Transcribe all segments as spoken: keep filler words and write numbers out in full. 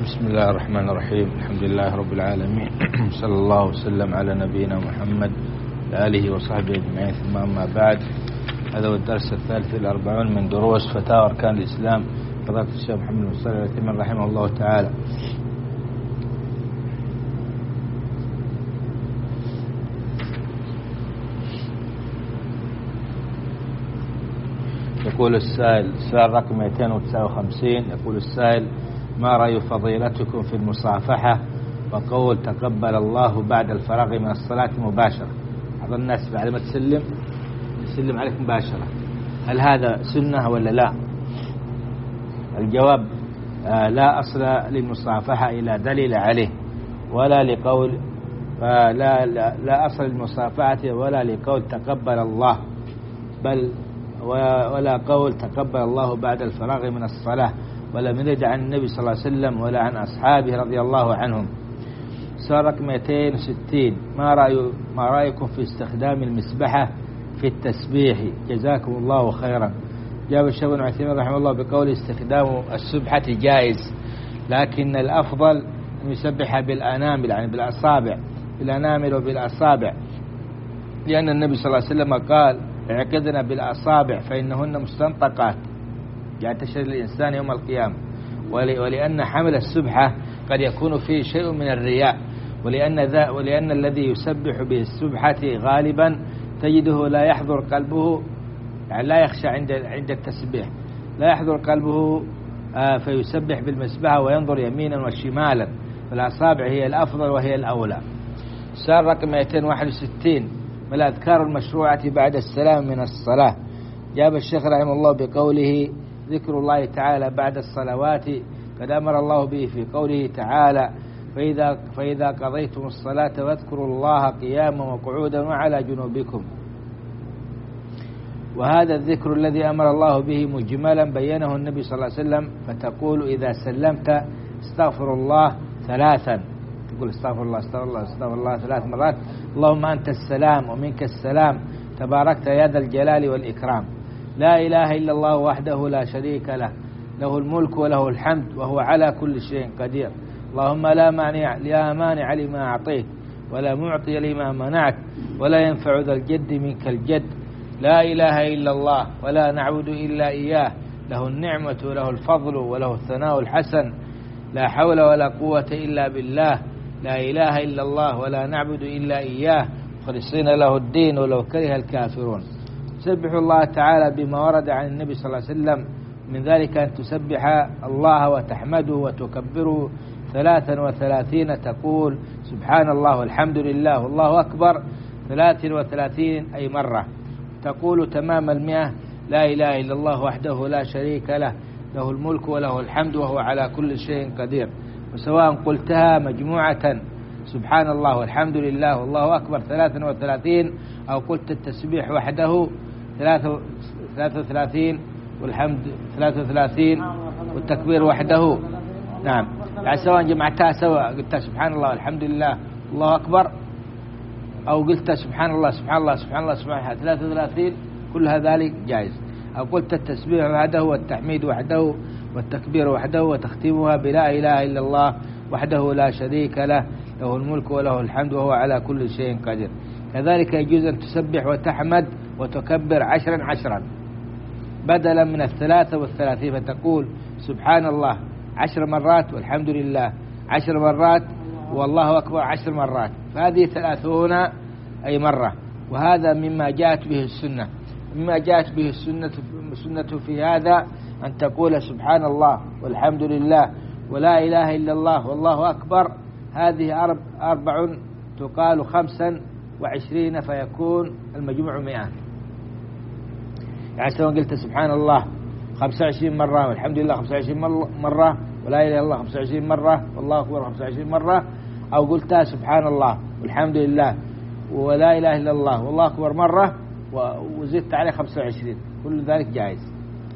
بسم الله الرحمن الرحيم. الحمد لله رب العالمين. صلى الله وسلم على نبينا محمد آله وصحبه أجمعين، ثم أما بعد. هذا هو الدرس الثالث والأربعون من دروس فتاوى أركان الإسلام فضيلة الشيخ محمد بن صالح العثيمين رحمه الله تعالى. يقول السائل، السؤال رقم مئتين وتسعة وخمسين، يقول السائل: ما رأي فضيلتكم في المصافحة وقول تقبل الله بعد الفراغ من الصلاة مباشرة؟ بعض الناس بعد ما تسلم يسلم عليك مباشرة، هل هذا سنة ولا لا؟ الجواب: آه لا أصل للمصافحة إلى دليل عليه، ولا لقول آه لا, لا, لا أصل للمصافحة ولا لقول تقبل الله، بل ولا قول تقبل الله بعد الفراغ من الصلاة، ولم يرد عن النبي صلى الله عليه وسلم ولا عن أصحابه رضي الله عنهم. سؤال رقم مئتين وستين: ما رأي ما رأيكم في استخدام المسبحة في التسبيح؟ جزاكم الله خيرا. جاب الشيخ ابن عثيمين رحمه الله بقول استخدام السبحة جائز، لكن الأفضل أن يسبح بالأنامل، يعني بالأصابع، بالأنامل وبالأصابع، لأن النبي صلى الله عليه وسلم قال: اعقدنا بالأصابع فإنهن مستنطقات، يعني تشهد الإنسان يوم القيامة. ولأن حمل السبحة قد يكون فيه شيء من الرياء، ولأن, ذا ولأن الذي يسبح بالسبحة غالبا تجده لا يحضر قلبه، يعني لا يخشى عند عند التسبيح، لا يحضر قلبه آه فيسبح بالمسبحة وينظر يمينا وشمالا، فالأصابع هي الأفضل وهي الأولى. سؤال رقم مئتين وواحد وستين: ما الأذكار المشروعة بعد السلام من الصلاة؟ جاب الشيخ رحمه الله بقوله: ذكر الله تعالى بعد الصلوات قد أمر الله به في قوله تعالى: فإذا, فإذا قضيتم الصلاة فاذكروا الله قياما وقعودا وعلى جنوبكم. وهذا الذكر الذي أمر الله به مجملا بينه النبي صلى الله عليه وسلم، فتقول إذا سلمت استغفر الله ثلاثا، تقول استغفر الله استغفر الله استغفر الله ثلاث مرات: اللهم أنت السلام ومنك السلام تباركت يا ذا الجلال والإكرام، لا إله إلا الله وحده لا شريك له، له الملك وله الحمد وهو على كل شيء قدير، اللهم لا مانع لا مانع لما أعطيت ولا معطي لما منعت ولا ينفع ذا الجد منك الجد، لا إله إلا الله ولا نعبد إلا إياه، له النعمة وله الفضل وله الثناء الحسن، لا حول ولا قوة إلا بالله، لا إله إلا الله ولا نعبد إلا إياه خلصين له الدين ولو كره الكافرون. سبحوا الله تعالى بما ورد عن النبي صلى الله عليه وسلم، من ذلك أن تسبح الله وتحمده وتكبره ثلاثا وثلاثين، تقول سبحان الله والحمد لله والله أكبر ثلاثا وثلاثين أي مرة، تقول تمام المئة لا إله إلا الله وحده لا شريك له، له الملك وله الحمد وهو على كل شيء قدير. وسواء قلتها مجموعة سبحان الله والحمد لله والله أكبر ثلاثا وثلاثين، أو قلت التسبيح وحده ثلاثة وثلاثين والحمد ثلاثة وثلاثين والتكبير وحده، نعم، يعني سواء جمعتها سواء قلت سبحان الله والحمد لله والله أكبر، أو قلت سبحان الله سبحان الله سبحان الله سبحان الله ثلاثة وثلاثين، كل ذلك جائز. أو قلت التسبيح وحده والتحميد وحده والتكبير وحده وتختمها بلا إله إلا الله وحده لا شريك له، له الملك وله الحمد وهو على كل شيء قدير. كذلك يجوز أن تسبح وتحمد وتكبر عشرا عشرا بدلا من الثلاثة والثلاثين، فتقول سبحان الله عشر مرات والحمد لله عشر مرات والله أكبر عشر مرات، فهذه ثلاثون أي مرة. وهذا مما جاءت به السنة، مما جاءت به السنة السنة في هذا أن تقول سبحان الله والحمد لله ولا إله إلا الله والله أكبر، هذه أربع, أربع تقال خمسا وعشرين فيكون المجموع مئة. يعني سواء قلت سبحان الله خمسة وعشرين مرة والحمد لله خمسة وعشرين مرة ولا إله إلا الله خمسة وعشرين مرة والله أكبر خمسة وعشرين مرة، أو قلتها سبحان الله والحمد لله ولا إله إلا الله والله أكبر مرة وزدت عليه خمسة وعشرين، كل ذلك جائز.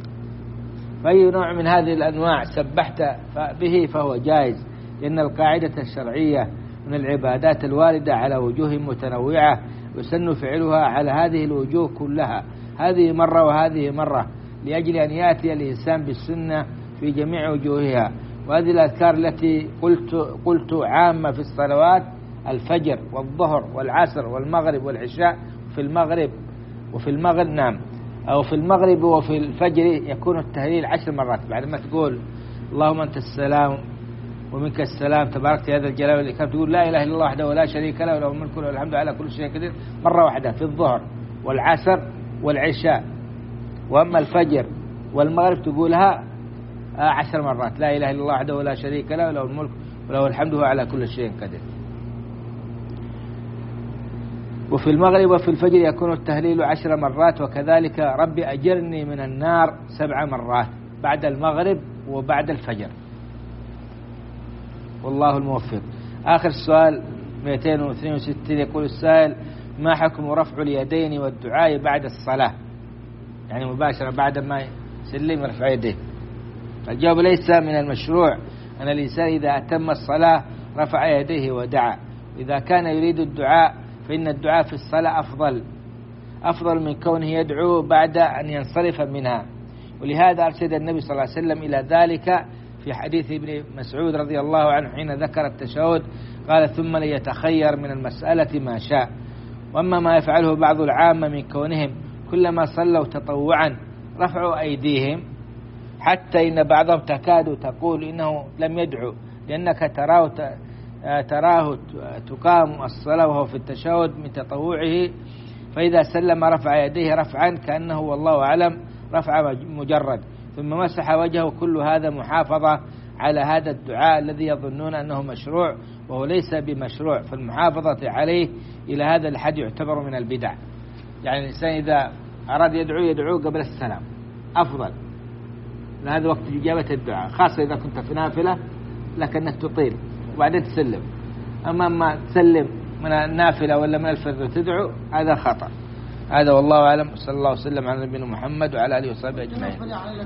فأي نوع من هذه الأنواع سبحت به فهو جائز، لأن القاعدة الشرعية من العبادات الواردة على وجوه متنوعة يسن فعلها على هذه الوجوه كلها، هذه مرة وهذه مرة، لأجل أن يأتي الإنسان بالسنة في جميع وجوهها، وهذه الأذكار التي قلت قلت عامة في الصلوات: الفجر والظهر والعصر والمغرب والعشاء. في المغرب وفي المغرب نعم أو في المغرب وفي الفجر يكون التهليل عشر مرات بعد ما تقول اللهم أنت السلام ومنك السلام تبارك يا ذا الجلال والإكرام، تقول لا إله إلا الله وحده ولا شريك له له الملك وله الحمد على كل شيء قدير مرة واحدة في الظهر والعصر والعشاء. وأما الفجر والمغرب تقولها عشر مرات: لا إله إلا الله وحده ولا شريك له له الملك وله الحمد وهو على كل شيء قدير. وفي المغرب وفي الفجر يكون التهليل عشر مرات، وكذلك ربي أجرني من النار سبع مرات بعد المغرب وبعد الفجر. والله الموفق. آخر السؤال مئتين واثنين وستين يقول السائل: ما حكم رفع اليدين والدعاء بعد الصلاة؟ يعني مباشرة بعد ما يسلم رفع يديه. الجواب: ليس من المشروع أن الإنسان إذا أتم الصلاة رفع يديه ودعا. إذا كان يريد الدعاء فإن الدعاء في الصلاة أفضل أفضل من كونه يدعو بعد أن ينصرف منها، ولهذا أرشد النبي صلى الله عليه وسلم إلى ذلك في حديث ابن مسعود رضي الله عنه حين ذكر التشهد قال: ثم ليتخير من المسألة ما شاء. وأما ما يفعله بعض العامة من كونهم كلما صلوا تطوعا رفعوا أيديهم، حتى إن بعضهم تكاد تقول إنه لم يدعو، لأنك تراه تراه تقام الصلاة وهو في التشهد من تطوعه، فإذا سلم رفع يديه رفعا كأنه والله أعلم رفع مجرد، ثم مسح وجهه. كل هذا محافظة على هذا الدعاء الذي يظنون أنه مشروع وهو ليس بمشروع، فالمحافظة عليه إلى هذا الحد يعتبر من البدع. يعني الإنسان إذا أراد يدعو يدعو قبل السلام أفضل، هذا وقت إجابة الدعاء، خاصة إذا كنت في نافلة لكنك تطيل وبعدين تسلم. أما ما تسلم من النافلة ولا من الفرض وتدعو هذا خطأ. هذا والله أعلم. صلى الله وسلم على نبينا محمد وعلى آله وصحبه أجمعين.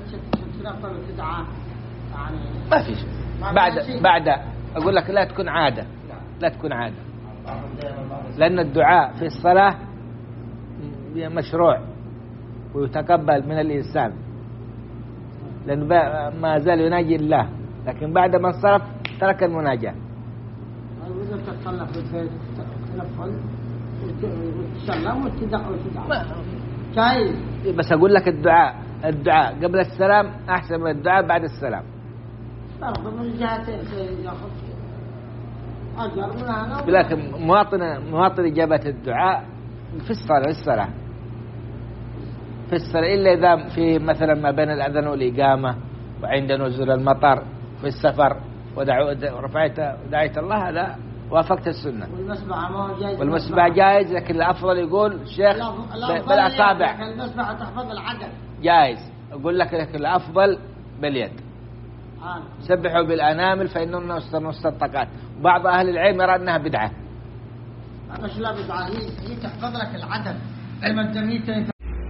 ما في شيء بعد بعد أقول لك لا تكون عادة لا تكون عادة لأن الدعاء في الصلاة مشروع ويتقبل من الإنسان، لأنه ما زال يناجي الله، لكن بعد ما انصرف ترك المناجاة. إذا تتصلى في البيت تنفل وتسلم وتدعو وتدعو جايز. بس أقول لك الدعاء الدعاء قبل السلام أحسن من الدعاء بعد السلام. برضو من جهة يأخذ أجر من هنا. لكن مواطن مواطن إجابة الدعاء في الصلاة في الصلاة في الصلاة إلا إذا في مثلا ما بين الأذان والإقامة وعند نزول المطر في السفر ورفعت دعيت الله، هذا وافقت السنة. والمسبحة ما هو جائز. والمسبحة جائز، لكن الأفضل يقول الشيخ بالأصابع. لكن المسبحة تحفظ العدد جائز. أقول لك لكن الأفضل باليد. آه. سبحوا بالأنامل فإنهم مستطقات. بعض أهل العلم يرى أنها بدعة. مش لا بدعة، هي هي تحفظ لك العدد. علم التمييز.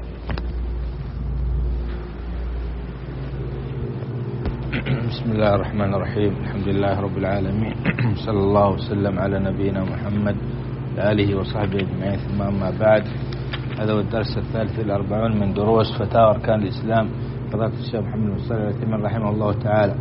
بسم الله الرحمن الرحيم. الحمد لله رب العالمين. صلى الله وسلم على نبينا محمد وآله وصحبه أجمعين. ثم أما بعد، هذا هو الدرس الثالث الأربعون من دروس فتاوى أركان الإسلام فضيلة الشيخ محمد بن صالح العثيمين رحمه الله تعالى.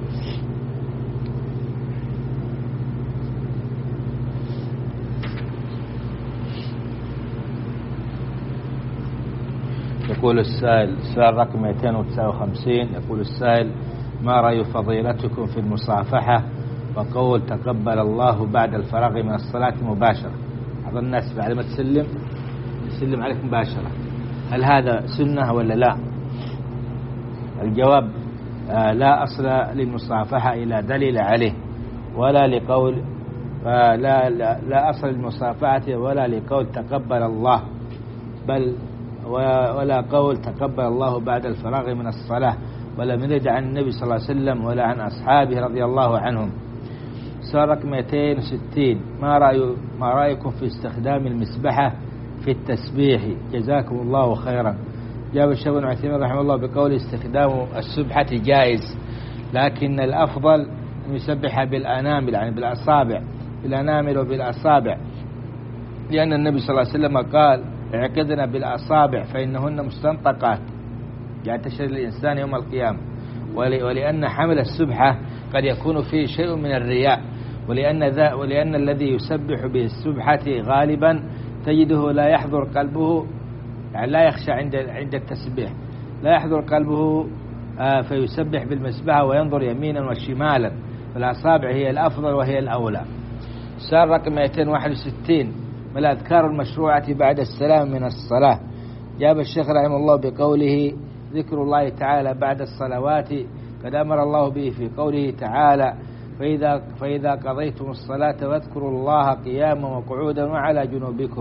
يقول السائل، سؤال رقم مئتين وتسعة وخمسين، يقول السائل: ما رأي فضيلتكم في المصافحة وقول تقبل الله بعد الفراغ من الصلاة مباشرة؟ بعض الناس بعد ما تسلم يسلم عليك مباشرة، هل هذا سنة ولا لا؟ الجواب: آه لا أصل للمصافحة إلى دليل عليه، ولا لقول آه لا, لا, لا أصل للمصافحة ولا لقول تقبل الله، بل ولا قول تقبل الله بعد الفراغ من الصلاة، ولم يرد عن النبي صلى الله عليه وسلم ولا عن أصحابه رضي الله عنهم. سؤال رقم مئتين وستين، ما رأي ما رأيكم في استخدام المسبحة في التسبيح؟ جزاكم الله خيرا. جاب الشيخ ابن عثيمين رحمه الله بقول استخدام السبحة جائز، لكن الأفضل أن يسبح بالأنامل، يعني بالأصابع، بالأنامل وبالأصابع، لأن النبي صلى الله عليه وسلم قال: اعقدنا بالأصابع فإنهن مستنطقات، يعني تشهد الإنسان يوم القيامة. ولأن حمل السبحة قد يكون فيه شيء من الرياء، ولأن, ذا ولأن الذي يسبح بالسبحة غالبا تجده لا يحضر قلبه، يعني لا يخشى عند عند التسبيح، لا يحضر قلبه آه فيسبح بالمسبحة وينظر يمينا وشمالا، فالأصابع هي الأفضل وهي الأولى. السؤال رقم مئتين وواحد وستين: ما الأذكار المشروعة بعد السلام من الصلاة؟ جاب الشيخ رحمه الله بقوله: ذكر الله تعالى بعد الصلوات قد أمر الله به في قوله تعالى: فإذا, فإذا قضيتم الصلاة فاذكروا الله قياما وقعودا وعلى جنوبكم.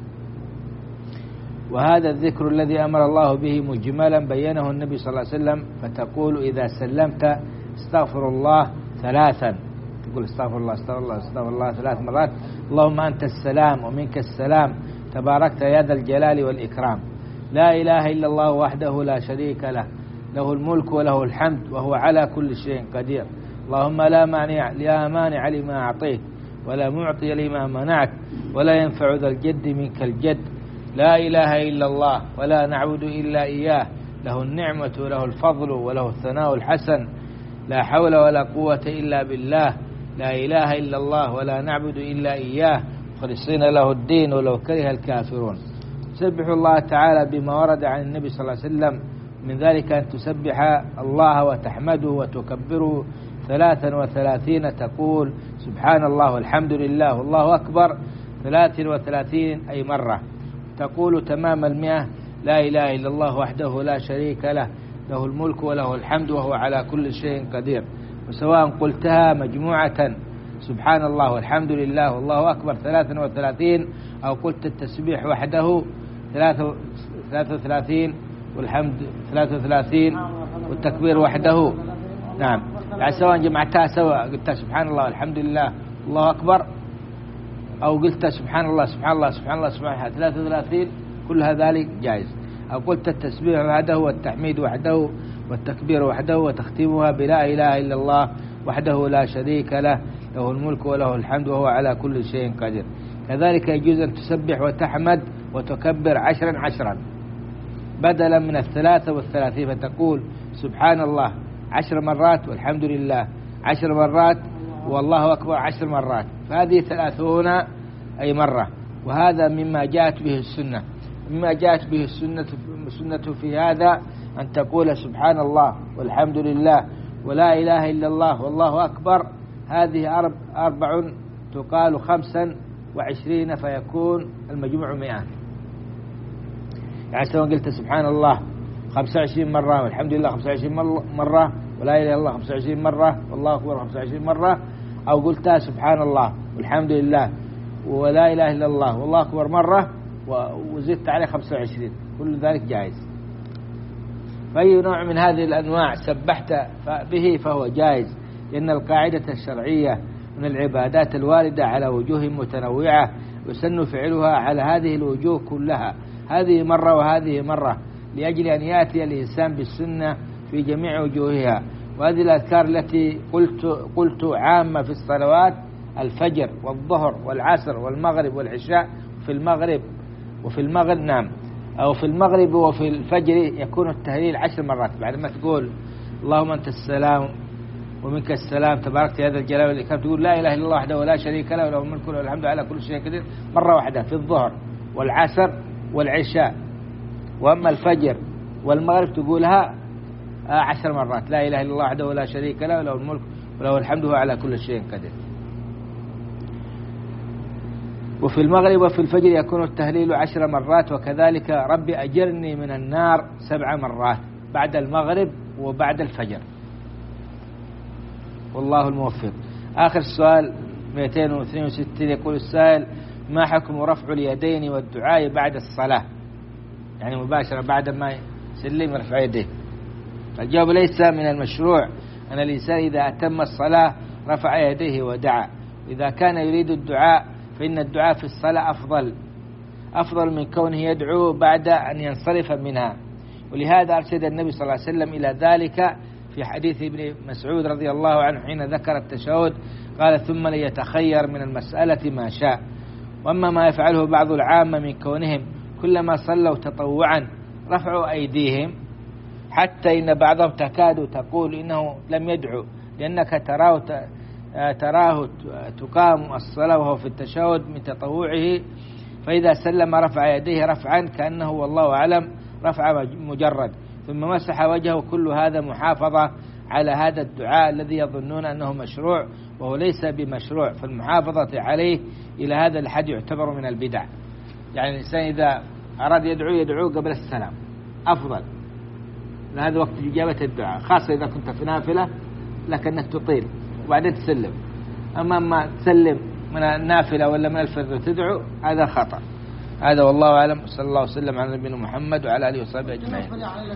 وهذا الذكر الذي أمر الله به مجملا بينه النبي صلى الله عليه وسلم، فتقول إذا سلمت استغفر الله ثلاثا، تقول استغفر الله استغفر الله استغفر الله ثلاث مرات: اللهم أنت السلام ومنك السلام تباركت يا ذا الجلال والإكرام، لا إله إلا الله وحده لا شريك له، له الملك وله الحمد وهو على كل شيء قدير، اللهم لا مانع لا مانع لما أعطيت ولا معطي لما منعت ولا ينفع ذا الجد منك الجد، لا إله إلا الله ولا نعبد إلا إياه، له النعمة وله الفضل وله الثناء الحسن، لا حول ولا قوة إلا بالله، لا إله إلا الله ولا نعبد إلا إياه مخلصين له الدين ولو كره الكافرون. سبح الله تعالى بما ورد عن النبي صلى الله عليه وسلم، من ذلك أن تسبح الله وتحمده وتكبره ثلاثا وثلاثين، تقول سبحان الله والحمد لله والله أكبر ثلاث وثلاثين أي مرة، تقول تمام المئة لا إله إلا الله وحده لا شريك له، له الملك وله الحمد وهو على كل شيء قدير. وسواء قلتها مجموعة سبحان الله والحمد لله والله أكبر ثلاثا وثلاثين، أو قلت التسبيح وحده ثلاثة وثلاثين والحمد ثلاثة وثلاثين والتكبير وحده، نعم، يعني سواء جمعتها سواء قلت سبحان الله والحمد لله والله أكبر، أو قلت سبحان الله سبحان الله سبحان الله سبحان الله ثلاثة وثلاثين، كل ذلك جائز. أو قلت التسبيح وحده والتحميد وحده والتكبير وحده وتختمها بلا إله إلا الله وحده لا شريك له، له الملك وله الحمد وهو على كل شيء قدير. كذلك يجوز أن تسبح وتحمد وتكبر عشرا عشرا بدلا من الثلاثة والثلاثين، فتقول سبحان الله عشر مرات والحمد لله عشر مرات والله أكبر عشر مرات، فهذه ثلاثون أي مرة. وهذا مما جاءت به السنة، مما جاءت به السنة, السنة في هذا أن تقول سبحان الله والحمد لله ولا إله إلا الله والله أكبر، هذه أرب أربع تقال خمسا وعشرين فيكون المجموع مئة. يعني سواء قلت سبحان الله خمسة وعشرين مرة والحمد لله خمسة وعشرين مرة ولا إله إلا الله خمسة وعشرين مرة والله أكبر خمسة وعشرين مرة، أو قلتها سبحان الله والحمد لله ولا إله إلا الله والله أكبر مرة وزدت عليه خمسة وعشرين، كل ذلك جائز. فأي نوع من هذه الأنواع سبحت به فهو جائز، لأن القاعدة الشرعية من العبادات الواردة على وجوه متنوعة يسن فعلها على هذه الوجوه كلها، هذه مرة وهذه مرة، لأجل أن يأتي الإنسان بالسنة في جميع وجوهها. وهذه الأذكار التي قلت, قلت عامة في الصلوات: الفجر والظهر والعصر والمغرب والعشاء. في المغرب وفي المغرب نعم أو في المغرب وفي الفجر يكون التهليل عشر مرات، بعد ما تقول اللهم أنت السلام ومنك السلام تباركت يا ذا الجلال والإكرام، تقول لا إله إلا الله وحده ولا شريك له وله الملك وله الحمد على كل شيء قدير مرة واحدة في الظهر والعصر والعشاء. وأما الفجر والمغرب تقولها عشر مرات: لا إله إلا الله وحده ولا شريك له وله الملك وله الحمد وهو على كل شيء قدير. وفي المغرب وفي الفجر يكون التهليل عشر مرات، وكذلك رب أجرني من النار سبع مرات بعد المغرب وبعد الفجر، والله الموفق. آخر سؤال مئتين واثنين وستين، يقول السائل: ما حكم رفع اليدين والدعاء بعد الصلاة؟ يعني مباشرة بعد ما يسلم رفع يديه. الجواب: ليس من المشروع أن الإنسان إذا أتم الصلاة رفع يديه ودعا، إذا كان يريد الدعاء فإن الدعاء في الصلاة أفضل أفضل من كونه يدعو بعد أن ينصرف منها، ولهذا أرشد النبي صلى الله عليه وسلم إلى ذلك في حديث ابن مسعود رضي الله عنه حين ذكر التشهد، قال: ثم ليتخير من المسألة ما شاء. وأما ما يفعله بعض العامة من كونهم كلما صلوا تطوعا رفعوا أيديهم، حتى إن بعضهم تكاد تقول إنه لم يدعو لأنك تراه تراه تقام الصلاة وهو في التشهد من تطوعه، فإذا سلم رفع يديه رفعا كأنه والله أعلم رفع مجرد، ثم مسح وجهه. كل هذا محافظة على هذا الدعاء الذي يظنون أنه مشروع وهو ليس بمشروع، فالمحافظة عليه إلى هذا الحد يعتبر من البدع. يعني الإنسان إذا أراد يدعو يدعو قبل السلام أفضل، هذا وقت إجابة الدعاء، خاصة إذا كنت في نافلة لكنك تطيل وبعدين تسلم. أما ما تسلم من النافلة ولا من الفرد وتدعو هذا خطأ. هذا والله أعلم. صلى الله وسلم على نبينا محمد وعلى آله وصحبه أجمعين.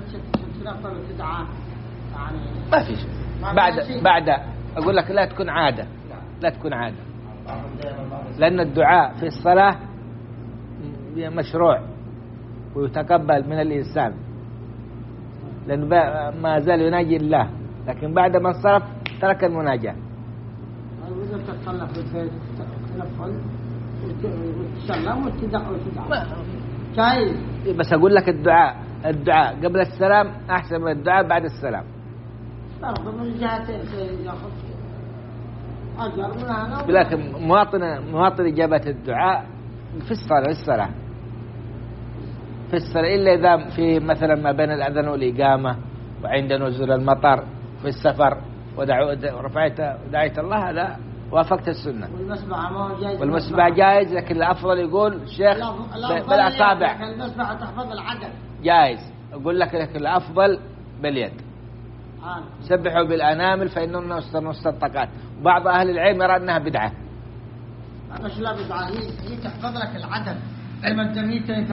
ما في شيء بعد بعد أقول لك لا تكون عادة، لا تكون عادة، لأن الدعاء في الصلاة مشروع ويتقبل من الإنسان، لأنه ما زال يناجي الله، لكن بعد ما انصرف ترك المناجاة. إذا تتصلى في البيت تنفل وتسلم وتدعو وتدعو جايز. بس أقول لك الدعاء الدعاء قبل السلام أحسن من الدعاء بعد السلام. من جهة يأخذ أجر من هذا. لكن مواطن مواطن إجابة الدعاء في الصلاة في الصلاة في الصلاة إلا إذا في مثلا ما بين الأذان والإقامة وعند نزول المطر في السفر ورفعت ودعيت الله، هذا وافقت السنة. والمسبحة ما جائز. والمسبحة جائز، لكن الأفضل يقول الشيخ بالأصابع. المسبحة تحفظ العدد. جائز. أقول لك لكن الأفضل باليد. سبحوا بالأنامل فإنهم مستنطقات. بعض أهل العلم يرى أنها بدعة. هذا لا بدعة، هي تحفظ لك العدد. علم الجميع